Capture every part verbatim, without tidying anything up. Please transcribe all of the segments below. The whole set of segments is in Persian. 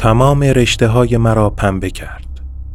تمام رشته‌های مرا پنبه کرد.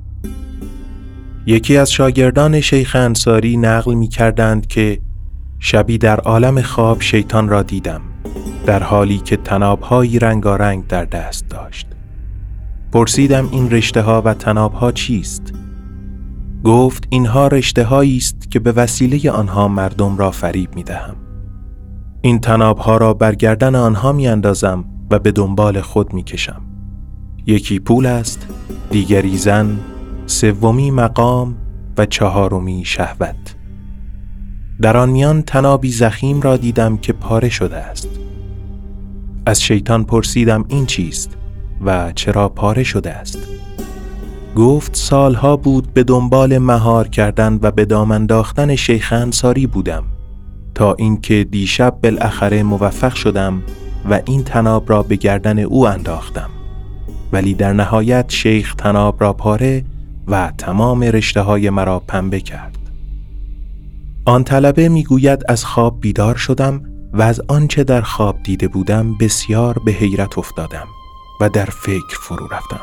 یکی از شاگردان شیخ انصاری نقل می کردند که شبی در عالم خواب شیطان را دیدم، در حالی که طناب‌هایی رنگارنگ در دست داشت. پرسیدم این رشته‌ها و طناب‌ها چیست؟ گفت اینها رشته‌هایی است که به وسیله آنها مردم را فریب می‌دهم. این طناب‌ها را بر گردن آنها می‌اندازم و به دنبال خود می‌کشم. یکی پول است، دیگری زن، سومی مقام و چهارمی شهوت. در آن میان طنابی ضخیم را دیدم که پاره شده است. از شیطان پرسیدم این چیست و چرا پاره شده است؟ گفت سالها بود به دنبال مهار کردن و به دام انداختن شیخ انصاری بودم تا اینکه دیشب بالاخره موفق شدم و این طناب را به گردن او انداختم، ولی در نهایت شیخ طناب را پاره و تمام رشته‌های مرا پنبه کرد. آن طلبه میگوید از خواب بیدار شدم و از آنچه در خواب دیده بودم بسیار به حیرت افتادم و در فکر فرو رفتم.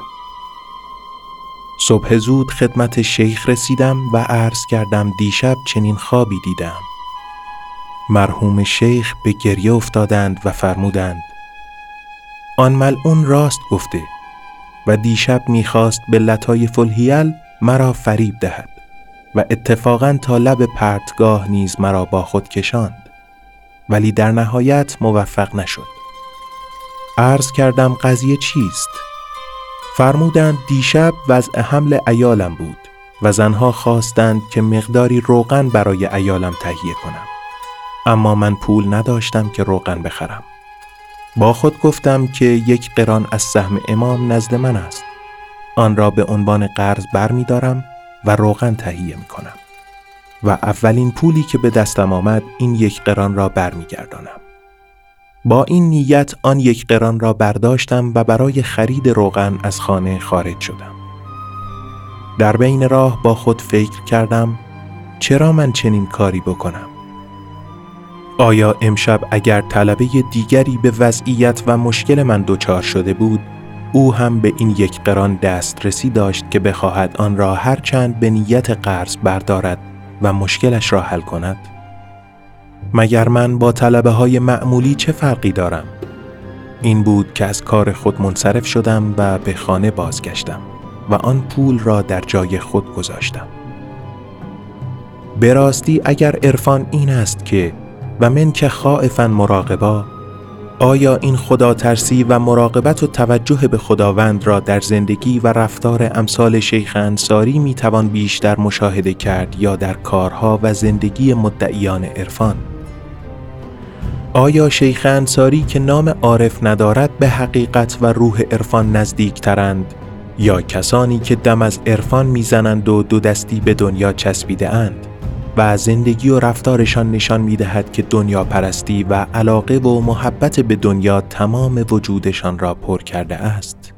صبح زود خدمت شیخ رسیدم و عرض کردم دیشب چنین خوابی دیدم. مرحوم شیخ به گریه افتادند و فرمودند آن ملعون راست گفته و دیشب میخواست به لطایف الحیل مرا فریب دهد و اتفاقاً تا لب پرتگاه نیز مرا با خود کشاند، ولی در نهایت موفق نشد. عرض کردم قضیه چیست؟ فرمودند دیشب وضع حمل عیالم بود و زنها خواستند که مقداری روغن برای عیالم تهیه کنم، اما من پول نداشتم که روغن بخرم. با خود گفتم که یک قران از سهم امام نزد من است، آن را به عنوان قرض بر می دارم و روغن تهیه می کنم و اولین پولی که به دستم آمد این یک قران را بر می گردانم. با این نیت آن یک قران را برداشتم و برای خرید روغن از خانه خارج شدم. در بین راه با خود فکر کردم چرا من چنین کاری بکنم؟ آیا امشب اگر طلبه دیگری به وضعیت و مشکل من دچار شده بود، او هم به این یک قران دسترسی داشت که بخواهد آن را هر چند به نیت قرض بردارد و مشکلش را حل کند؟ مگر من با طلبه های معمولی چه فرقی دارم؟ این بود که از کار خود منصرف شدم و به خانه بازگشتم و آن پول را در جای خود گذاشتم. به راستی اگر عرفان این است که و من که خائفاً مراقبا، آیا این خدا ترسی و مراقبت و توجه به خداوند را در زندگی و رفتار امثال شیخ انصاری می توان بیشتر مشاهده کرد یا در کارها و زندگی مدعیان عرفان؟ آیا شیخ انصاری که نام عارف ندارد به حقیقت و روح عرفان نزدیک ترند یا کسانی که دم از عرفان میزنند و دو دستی به دنیا چسبیده اند و زندگی و رفتارشان نشان می‌دهد که دنیا پرستی و علاقه و محبت به دنیا تمام وجودشان را پر کرده است؟